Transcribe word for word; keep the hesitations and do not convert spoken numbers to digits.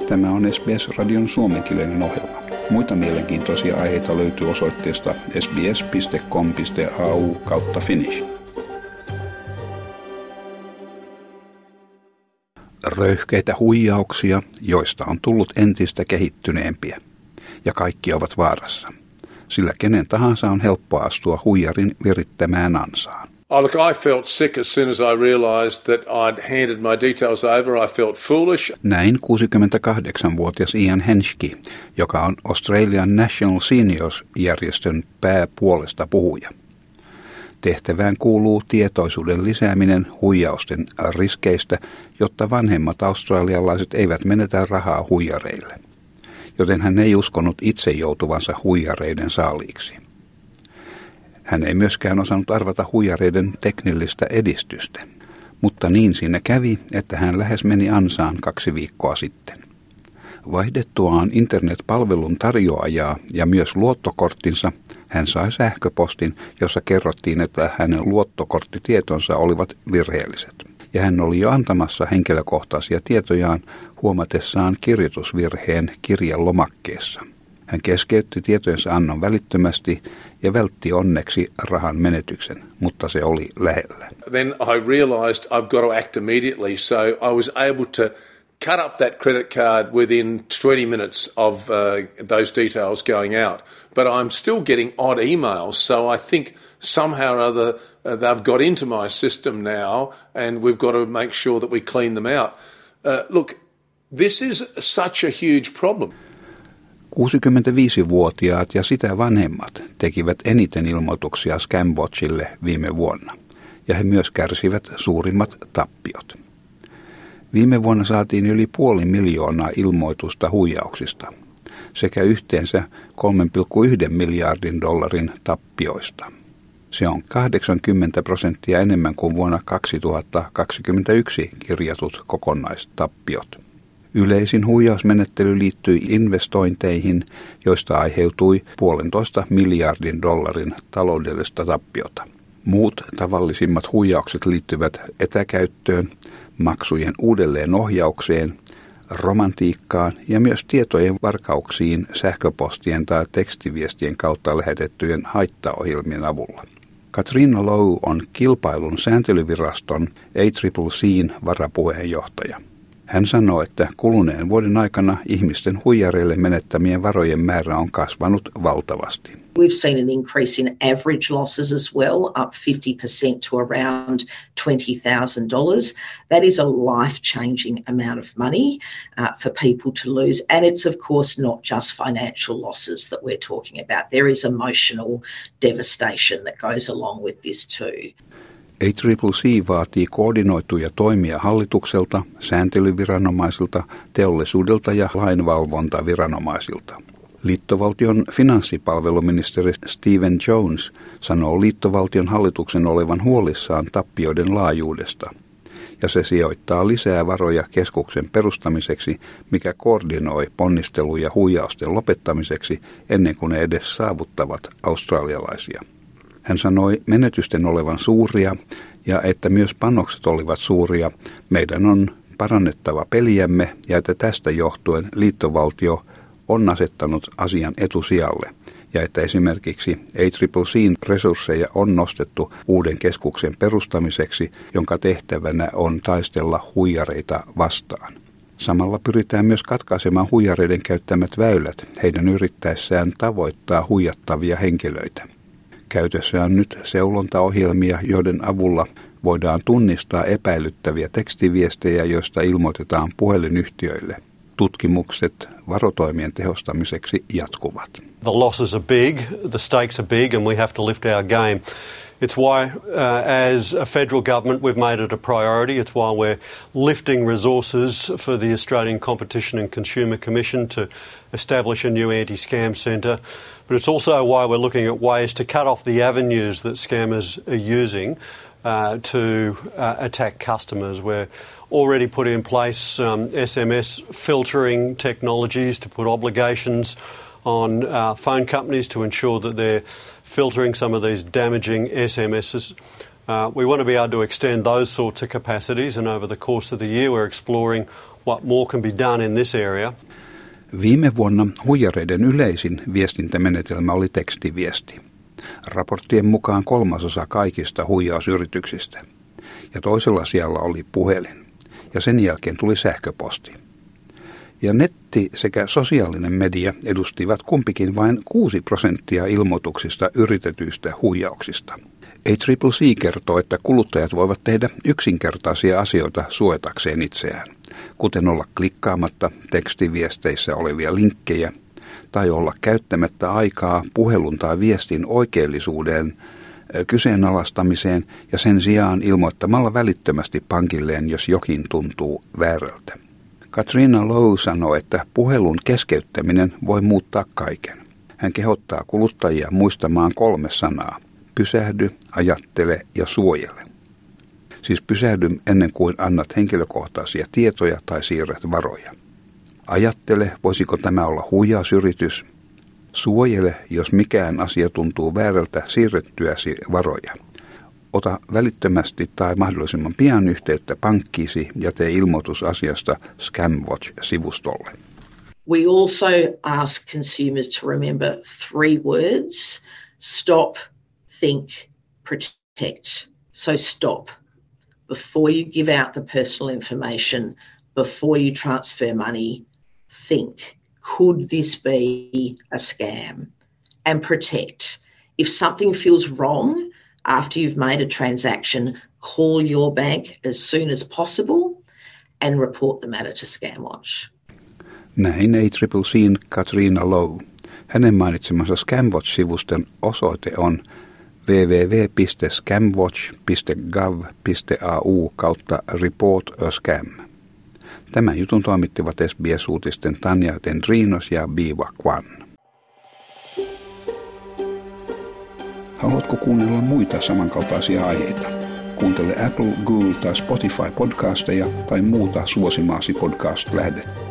Tämä on S B S-radion suomenkielinen ohjelma. Muita mielenkiintoisia aiheita löytyy osoitteesta sbs piste com piste a u kautta finnish. Röyhkeitä huijauksia, joista on tullut entistä kehittyneempiä. Ja kaikki ovat vaarassa. Sillä kenen tahansa on helppo astua huijarin virittämään ansaan. Oh, look, I felt sick as soon as I realised that I'd handed my details over. I felt foolish. Näin kuusikymmentäkahdeksanvuotias Ian Henschke, joka on Australian National Seniors-järjestön pääpuolesta puhuja. Tehtävään kuuluu tietoisuuden lisääminen huijausten riskeistä, jotta vanhemmat australialaiset eivät menetä rahaa huijareille. Joten hän ei uskonut itse joutuvansa huijareiden saaliiksi. Hän ei myöskään osannut arvata huijareiden teknillistä edistystä, mutta niin siinä kävi, että hän lähes meni ansaan kaksi viikkoa sitten. Vaihdettuaan internetpalvelun tarjoajaa ja myös luottokorttinsa, hän sai sähköpostin, jossa kerrottiin, että hänen luottokorttitietonsa olivat virheelliset. Ja hän oli jo antamassa henkilökohtaisia tietojaan huomatessaan kirjoitusvirheen kirjan lomakkeessa. Hän keskeytti tietojensa annon välittömästi ja vältti onneksi rahan menetyksen, mutta se oli lähellä. Then I realised I've got to act immediately, so I was able to cut up that credit card within twenty minutes of uh, those details going out. But I'm still getting odd emails, so I think somehow or other uh, they've got into my system now, and we've got to make sure that we clean them out. Uh, look, this is such a huge problem. kuusikymmentäviisivuotiaat ja sitä vanhemmat tekivät eniten ilmoituksia Scamwatchille viime vuonna, ja he myös kärsivät suurimmat tappiot. Viime vuonna saatiin yli puoli miljoonaa ilmoitusta huijauksista sekä yhteensä kolme pilkku yksi miljardin dollarin tappioista. Se on kahdeksankymmentä prosenttia enemmän kuin vuonna kaksituhattakaksikymmentäyksi kirjatut kokonaistappiot. Yleisin huijausmenettely liittyi investointeihin, joista aiheutui puolentoista miljardin dollarin taloudellista tappiota. Muut tavallisimmat huijaukset liittyvät etäkäyttöön, maksujen uudelleenohjaukseen, romantiikkaan ja myös tietojen varkauksiin sähköpostien tai tekstiviestien kautta lähetettyjen haittaohjelmien avulla. Katriina Lowe on kilpailun sääntelyviraston A C C C:n varapuheenjohtaja. Hän sanoo, että kuluneen vuoden aikana ihmisten huijareille menettämien varojen määrä on kasvanut valtavasti. We've seen an increase in average losses as well, up fifty percent to around twenty thousand dollars. That is a life-changing amount of money uh, for people to lose. And it's of course not just financial losses that we're talking about. There is emotional devastation that goes along with this too. A C C vaatii koordinoituja toimia hallitukselta, sääntelyviranomaisilta, teollisuudelta ja lainvalvontaviranomaisilta. Liittovaltion finanssipalveluministeri Stephen Jones sanoo liittovaltion hallituksen olevan huolissaan tappioiden laajuudesta, ja se sijoittaa lisää varoja keskuksen perustamiseksi, mikä koordinoi ponnisteluja huijausten lopettamiseksi ennen kuin ne edes saavuttavat australialaisia. Hän sanoi menetysten olevan suuria ja että myös panokset olivat suuria. Meidän on parannettava peliämme ja että tästä johtuen liittovaltio on asettanut asian etusijalle ja että esimerkiksi A C C C:n resursseja on nostettu uuden keskuksen perustamiseksi, jonka tehtävänä on taistella huijareita vastaan. Samalla pyritään myös katkaisemaan huijareiden käyttämät väylät heidän yrittäessään tavoittaa huijattavia henkilöitä. Käytössä on nyt seulontaohjelmia, joiden avulla voidaan tunnistaa epäilyttäviä tekstiviestejä, joista ilmoitetaan puhelinyhtiöille. Tutkimukset varotoimien tehostamiseksi jatkuvat. The losses are big, the stakes are big and we have to lift our game. It's why, uh, as a federal government, we've made it a priority. It's why we're lifting resources for the Australian Competition and Consumer Commission to establish a new anti-scam centre. But it's also why we're looking at ways to cut off the avenues that scammers are using uh, to uh, attack customers. We're already put in place um, S M S filtering technologies to put obligations on uh, phone companies to ensure that they're filtering some of these damaging S M Ss. Uh, we want to be able to extend those sorts of capacities, and over the course of the year we're exploring what more can be done in this area. Viime vuonna huijareiden yleisin viestintämenetelmä oli tekstiviesti. Raporttien mukaan kolmasosa kaikista huijausyrityksistä. Ja toisella sijalla oli puhelin. Ja sen jälkeen tuli sähköposti. Ja netti sekä sosiaalinen media edustivat kumpikin vain kuusi prosenttia ilmoituksista yritetyistä huijauksista. A C C C kertoo, että kuluttajat voivat tehdä yksinkertaisia asioita suojatakseen itseään, kuten olla klikkaamatta tekstiviesteissä olevia linkkejä tai olla käyttämättä aikaa puhelun tai viestin oikeellisuuden kyseenalaistamiseen ja sen sijaan ilmoittamalla välittömästi pankilleen, jos jokin tuntuu väärältä. Katriina Lowe sanoi, että puhelun keskeyttäminen voi muuttaa kaiken. Hän kehottaa kuluttajia muistamaan kolme sanaa. Pysähdy, ajattele ja suojele. Siis pysähdy ennen kuin annat henkilökohtaisia tietoja tai siirrät varoja. Ajattele, voisiko tämä olla huijausyritys. Suojele, jos mikään asia tuntuu väärältä siirrettyäsi varoja. Ota välittömästi tai mahdollisimman pian yhteyttä pankkiisi ja tee ilmoitus asiasta ScamWatch-sivustolle. We also ask consumers to remember three words: stop, think, protect. So stop. Before you give out the personal information, before you transfer money, think, could this be a scam? And protect. If something feels wrong after you've made a transaction, call your bank as soon as possible and report the matter to ScamWatch. Näin A C C C:n Katriina Lowe. Hänen mainitsemansa ScamWatch-sivuston osoite on double-u double-u double-u piste scamwatch piste gov piste a u kautta report a scam. Tämän jutun toimittivat S B S-uutisten Tanja Tendrinos ja Biva Kwan. Haluatko kuunnella muita samankaltaisia aiheita? Kuuntele Apple, Google tai Spotify podcasteja tai muuta suosimaasi podcast-lähdettä.